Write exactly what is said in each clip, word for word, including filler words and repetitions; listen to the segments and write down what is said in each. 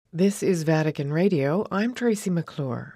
This is Vatican Radio. I'm Tracy McClure.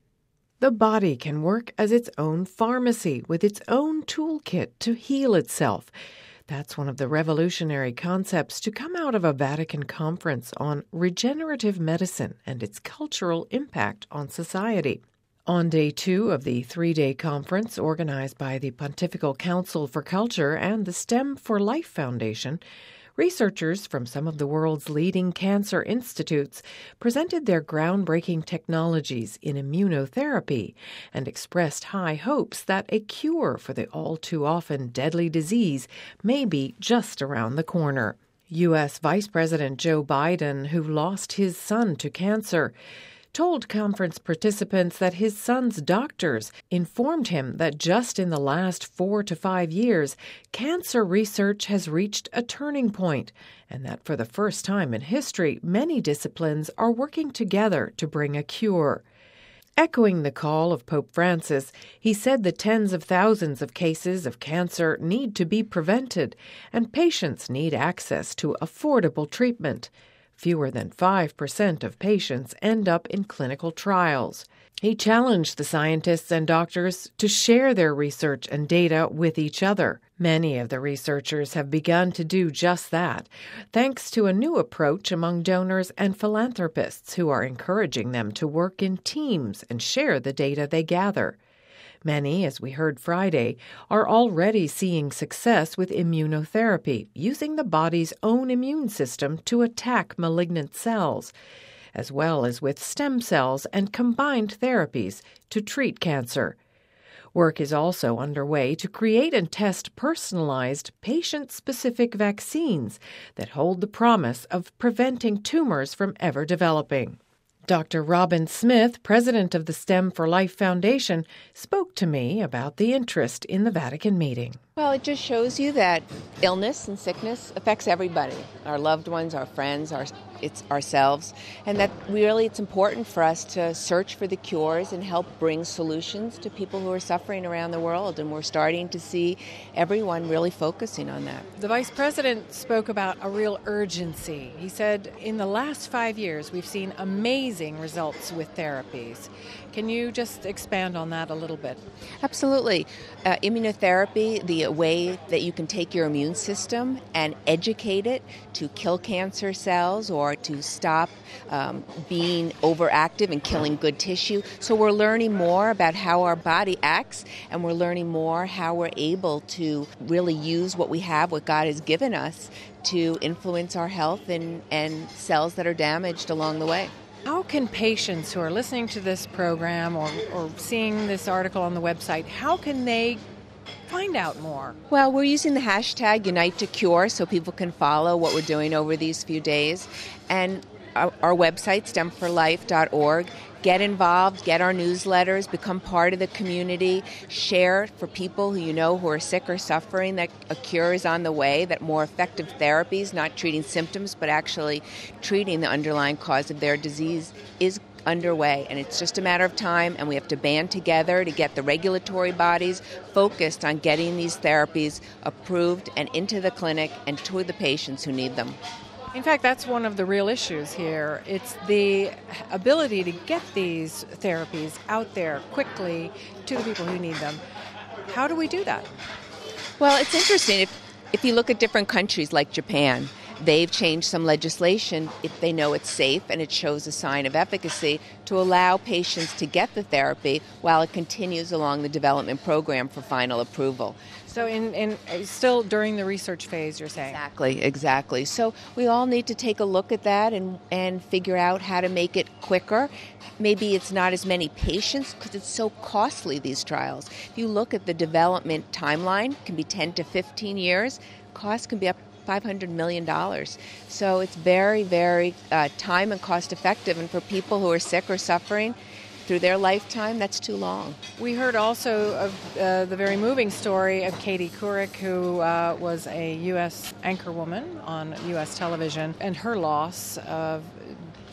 The body can work as its own pharmacy with its own toolkit to heal itself. That's one of the revolutionary concepts to come out of a Vatican conference on regenerative medicine and its cultural impact on society. On day two of the three-day conference organized by the Pontifical Council for Culture and the STEM for Life Foundation, researchers from some of the world's leading cancer institutes presented their groundbreaking technologies in immunotherapy and expressed high hopes that a cure for the all-too-often deadly disease may be just around the corner. U S Vice President Joe Biden, who lost his son to cancer, told conference participants that his son's doctors informed him that just in the last four to five years, cancer research has reached a turning point, and that for the first time in history, many disciplines are working together to bring a cure. Echoing the call of Pope Francis, he said the tens of thousands of cases of cancer need to be prevented, and patients need access to affordable treatment. Fewer than five percent of patients end up in clinical trials. He challenged the scientists and doctors to share their research and data with each other. Many of the researchers have begun to do just that, thanks to a new approach among donors and philanthropists who are encouraging them to work in teams and share the data they gather. Many, as we heard Friday, are already seeing success with immunotherapy, using the body's own immune system to attack malignant cells, as well as with stem cells and combined therapies to treat cancer. Work is also underway to create and test personalized, patient-specific vaccines that hold the promise of preventing tumors from ever developing. Doctor Robin Smith, president of the STEM for Life Foundation, spoke to me about the interest in the Vatican meeting. Well, it just shows you that illness and sickness affects everybody, our loved ones, our friends, our it's ourselves, and that really it's important for us to search for the cures and help bring solutions to people who are suffering around the world, and we're starting to see everyone really focusing on that. The vice president spoke about a real urgency. He said in the last five years we've seen amazing results with therapies. Can you just expand on that a little bit? Absolutely. Uh, immunotherapy, the way that you can take your immune system and educate it to kill cancer cells or to stop um, being overactive and killing good tissue. So we're learning more about how our body acts, and we're learning more how we're able to really use what we have, what God has given us, to influence our health and, and cells that are damaged along the way. How can patients who are listening to this program or, or seeing this article on the website, how can they find out more? Well, we're using the hashtag Unite to Cure so people can follow what we're doing over these few days. And our, our website, stem for life dot org. Get involved, get our newsletters, become part of the community, share for people who you know who are sick or suffering that a cure is on the way, that more effective therapies, not treating symptoms, but actually treating the underlying cause of their disease, is underway. And it's just a matter of time, and we have to band together to get the regulatory bodies focused on getting these therapies approved and into the clinic and to the patients who need them. In fact, that's one of the real issues here. It's the ability to get these therapies out there quickly to the people who need them. How do we do that? Well, it's interesting. If, if you look at different countries like Japan, they've changed some legislation if they know it's safe and it shows a sign of efficacy to allow patients to get the therapy while it continues along the development program for final approval. So in, in still during the research phase, you're saying? Exactly, exactly. So we all need to take a look at that and, and figure out how to make it quicker. Maybe it's not as many patients because it's so costly, these trials. If you look at the development timeline, it can be ten to fifteen years. Costs can be up five hundred million dollars. So it's very, very uh, time and cost effective. And for people who are sick or suffering through their lifetime, that's too long. We heard also of uh, the very moving story of Katie Couric, who uh, was a U S anchorwoman on U S television, and her loss of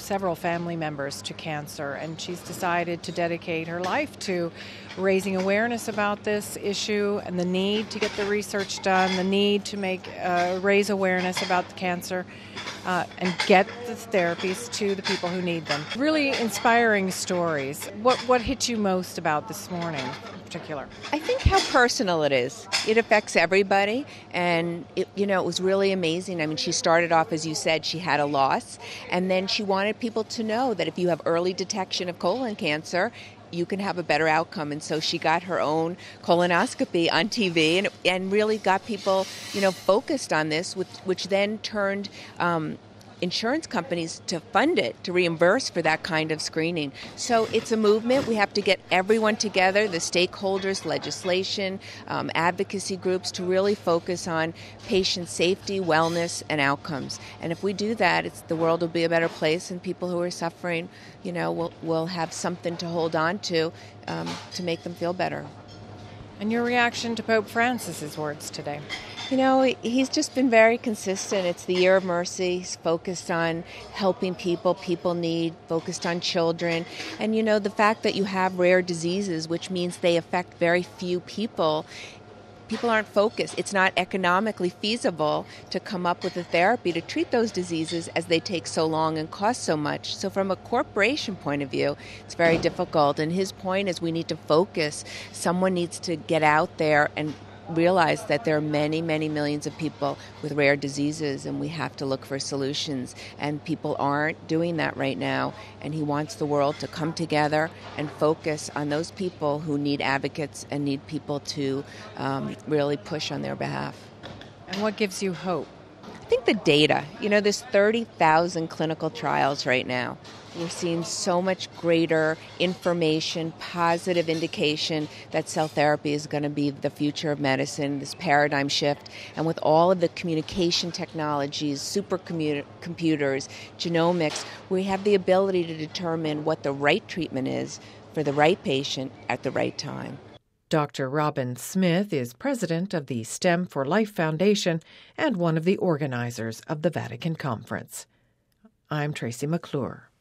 several family members to cancer, and she's decided to dedicate her life to raising awareness about this issue and the need to get the research done, the need to make uh, raise awareness about the cancer, uh, and get the therapies to the people who need them. Really inspiring stories. What what hit you most about this morning in particular? I think how personal it is. It affects everybody, and it, you know, it was really amazing. I mean, she started off, as you said, she had a loss, and then she wanted people to know that if you have early detection of colon cancer, you can have a better outcome. And so she got her own colonoscopy on T V and, and really got people, you know, focused on this, which, which then turned um, insurance companies to fund it, to reimburse for that kind of screening. So it's a movement. We have to get everyone together, the stakeholders, legislation, um, advocacy groups, to really focus on patient safety, wellness, and outcomes. And if we do that, it's, the world will be a better place, and people who are suffering, you know, will, will have something to hold on to um, to make them feel better. And your reaction to Pope Francis's words today? You know, he's just been very consistent. It's the year of mercy. He's focused on helping people, people need, focused on children. And, you know, the fact that you have rare diseases, which means they affect very few people, people aren't focused. It's not economically feasible to come up with a therapy to treat those diseases as they take so long and cost so much. So from a corporation point of view, it's very difficult. And his point is we need to focus. Someone needs to get out there and realize that there are many, many millions of people with rare diseases, and we have to look for solutions. And people aren't doing that right now. And he wants the world to come together and focus on those people who need advocates and need people to um, really push on their behalf. And what gives you hope? I think the data. You know, there's thirty thousand clinical trials right now. We're seeing so much greater information, positive indication that cell therapy is going to be the future of medicine, this paradigm shift. And with all of the communication technologies, supercomputers, genomics, we have the ability to determine what the right treatment is for the right patient at the right time. Doctor Robin Smith is president of the STEM for Life Foundation and one of the organizers of the Vatican Conference. I'm Tracy McClure.